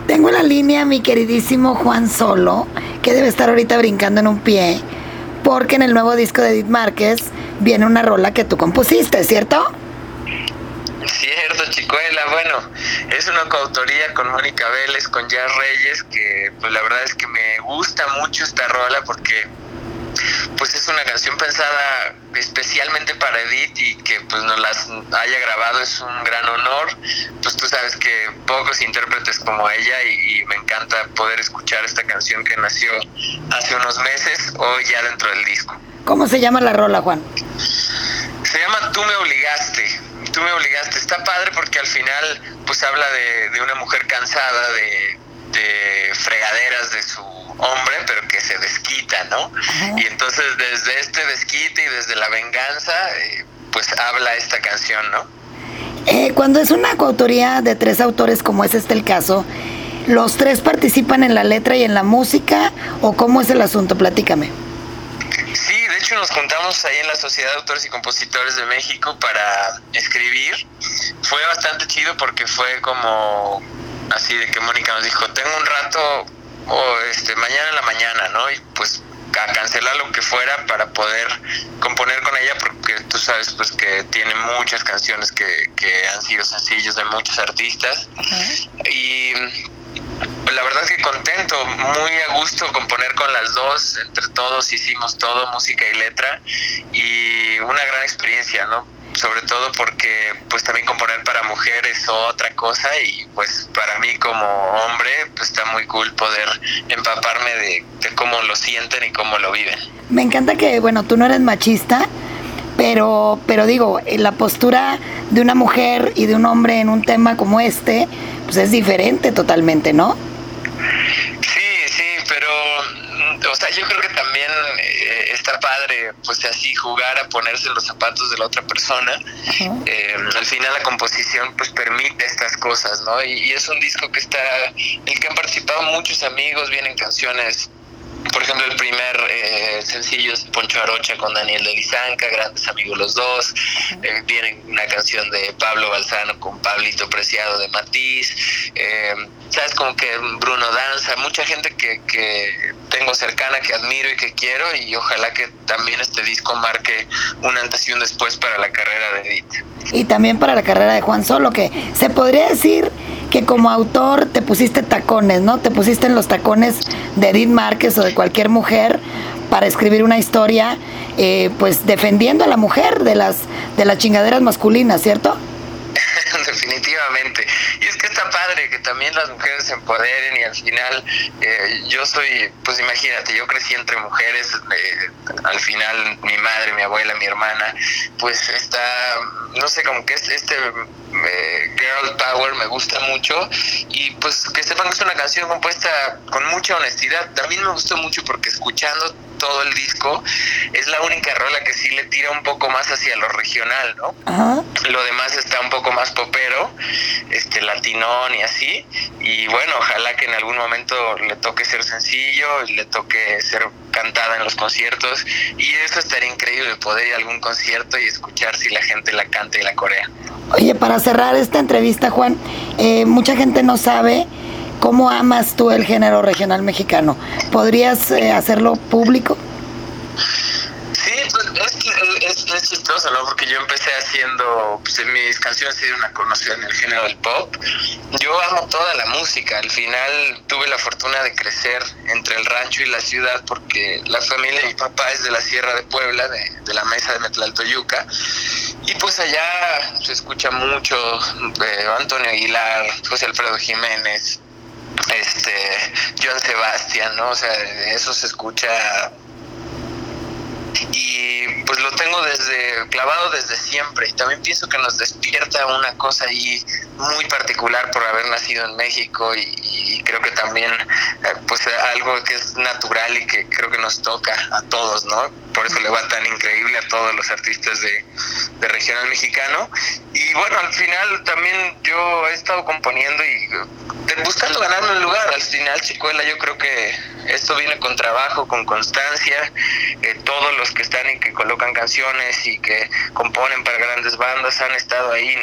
Tengo en la línea a mi queridísimo Juan Solo, que debe estar ahorita brincando en un pie, porque en el nuevo disco de Edith Márquez viene una rola que tú compusiste, ¿cierto? Cierto, Chicuela. Bueno, es una coautoría con Mónica Vélez, con Jazz Reyes, que pues la verdad es que me gusta mucho esta rola porque pues es una canción pensada especialmente para Edith y que pues nos las haya grabado es un gran honor. Pues tú sabes que pocos intérpretes como ella y me encanta poder escuchar esta canción que nació hace unos meses, hoy ya dentro del disco. ¿Cómo se llama la rola, Juan? Se llama Tú me obligaste. Tú me obligaste. Está padre porque al final pues habla de una mujer cansada de fregaderas de su hombre, pero que se desquita, ¿no? Ajá. Y entonces desde este desquite y desde la venganza pues habla esta canción, ¿no? Cuando es una coautoría de 3 autores, como es el caso, ¿los 3 participan en la letra y en la música o cómo es el asunto? Platícame. Sí, de hecho nos juntamos ahí en la Sociedad de Autores y Compositores de México para escribir. Fue bastante chido porque fue como así de que Mónica nos dijo, tengo un rato mañana en la mañana, ¿no? Y pues a cancelar lo que fuera para poder componer con ella, porque tú sabes pues que tiene muchas canciones que han sido sencillos de muchos artistas. Uh-huh. Y la verdad es que contento, muy a gusto componer con las dos, entre todos hicimos todo, música y letra, y una gran experiencia, ¿no? Sobre todo porque pues también componer para mujeres es otra cosa y pues para mí como hombre pues está muy cool poder empaparme de cómo lo sienten y cómo lo viven. Me encanta que, bueno, tú no eres machista, pero digo, la postura de una mujer y de un hombre en un tema como este pues es diferente totalmente, ¿no? Sí, pero o sea, yo creo que también está padre pues así jugar a ponerse en los zapatos de la otra persona. Uh-huh. Al final la composición pues permite estas cosas, ¿no? Y es un disco que en el que han participado muchos amigos, vienen canciones. Por ejemplo, el primer sencillo es Poncho Arocha con Daniel de Lisanca, grandes amigos los dos. Viene una canción de Pablo Balzano con Pablito Preciado de Matiz. Sabes, como que Bruno Danza, mucha gente que tengo cercana, que admiro y que quiero, y ojalá que también este disco marque un antes y un después para la carrera de Edith. Y también para la carrera de Juan Solo, que se podría decir que como autor te pusiste tacones, ¿no? Te pusiste en los tacones de Edith Márquez o de cualquier mujer para escribir una historia, pues defendiendo a la mujer de las chingaderas masculinas, ¿cierto? Definitivamente. Y es que está padre que también las mujeres se empoderen y al final yo soy, pues imagínate, yo crecí entre mujeres, al final mi madre, mi abuela, mi hermana, pues está, no sé, como que girl power me gusta mucho y pues que sepan que es una canción compuesta con mucha honestidad. También me gustó mucho porque escuchando todo el disco es la única rola que sí le tira un poco más hacia lo regional, ¿no? Uh-huh. Lo demás está un poco más popero, latinón y así, y bueno, ojalá que en algún momento le toque ser sencillo y le toque ser cantada en los conciertos, y eso estaría increíble, poder ir a algún concierto y escuchar si la gente la canta y la corea. Oye, para cerrar esta entrevista, Juan, mucha gente no sabe cómo amas tú el género regional mexicano. ¿Podrías hacerlo público? Sí, pues es chistoso, ¿no? Porque yo empecé haciendo, pues mis canciones se dieron a conocer en el género del pop. Yo amo toda la música. Al final tuve la fortuna de crecer entre el rancho y la ciudad porque la familia de mi papá es de la Sierra de Puebla, de la Mesa de Metlaltoyuca. Y pues allá se escucha mucho Antonio Aguilar, José Alfredo Jiménez, Joan Sebastián, ¿no? O sea, eso se escucha y pues lo tengo clavado desde siempre, y también pienso que nos despierta una cosa ahí muy particular por haber nacido en México y creo que también pues algo que es natural y que creo que nos toca a todos, ¿no? Por eso le va tan increíble a todos los artistas de regional mexicano. Y bueno, al final también yo he estado componiendo y buscando ganarme un lugar. Al final, Chicuela, yo creo que esto viene con trabajo, con constancia. Todos los que están y que colocan canciones y que componen para grandes bandas han estado ahí, ¿no?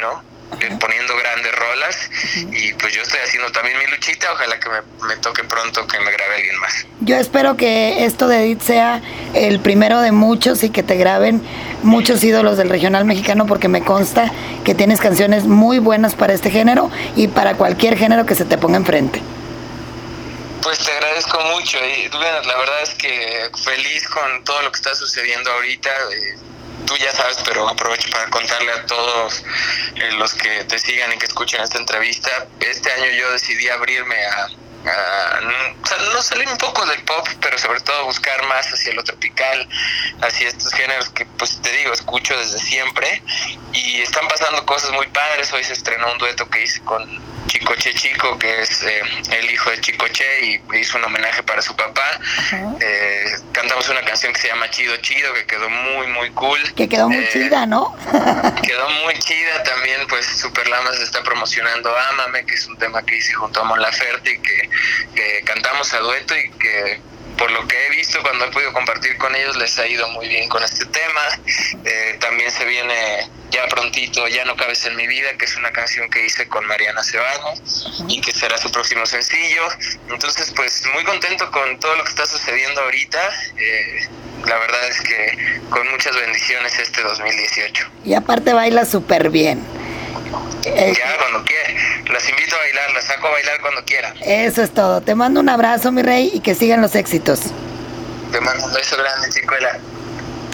poniendo grandes rolas, y pues yo estoy haciendo también mi luchita. Ojalá que me toque pronto que me grabe alguien más. Yo espero que esto de Edith sea el primero de muchos y que te graben muchos ídolos del regional mexicano, porque me consta que tienes canciones muy buenas para este género y para cualquier género que se te ponga enfrente. Pues te agradezco mucho, y bueno, la verdad es que feliz con todo lo que está sucediendo ahorita. Tú ya sabes, pero aprovecho para contarle a todos los que te sigan y que escuchen esta entrevista. Este año yo decidí abrirme o sea, no salir un poco del pop, pero sobre todo buscar más hacia lo tropical, hacia estos géneros que, pues te digo, escucho desde siempre, y están pasando cosas muy padres. Hoy se estrenó un dueto que hice con Chicoche Chico, que es el hijo de Chicoche, y hizo un homenaje para su papá. Cantamos una canción que se llama Chido Chido, que quedó muy muy cool, que quedó muy chida, ¿no? Quedó muy chida también. Pues Superlama se está promocionando Ámame, que es un tema que hice junto a Mon Laferte y que cantamos a dueto, y que por lo que he visto cuando he podido compartir con ellos les ha ido muy bien con este tema. También se viene ya prontito Ya no cabes en mi vida, que es una canción que hice con Mariana Cebano y que será su próximo sencillo. Entonces pues muy contento con todo lo que está sucediendo ahorita. La verdad es que con muchas bendiciones este 2018. Y aparte baila súper bien. Ya cuando quiera, las invito a bailar, las saco a bailar cuando quiera. Eso es todo. Te mando un abrazo, mi rey, y que sigan los éxitos. Te mando un beso grande, Chicuela.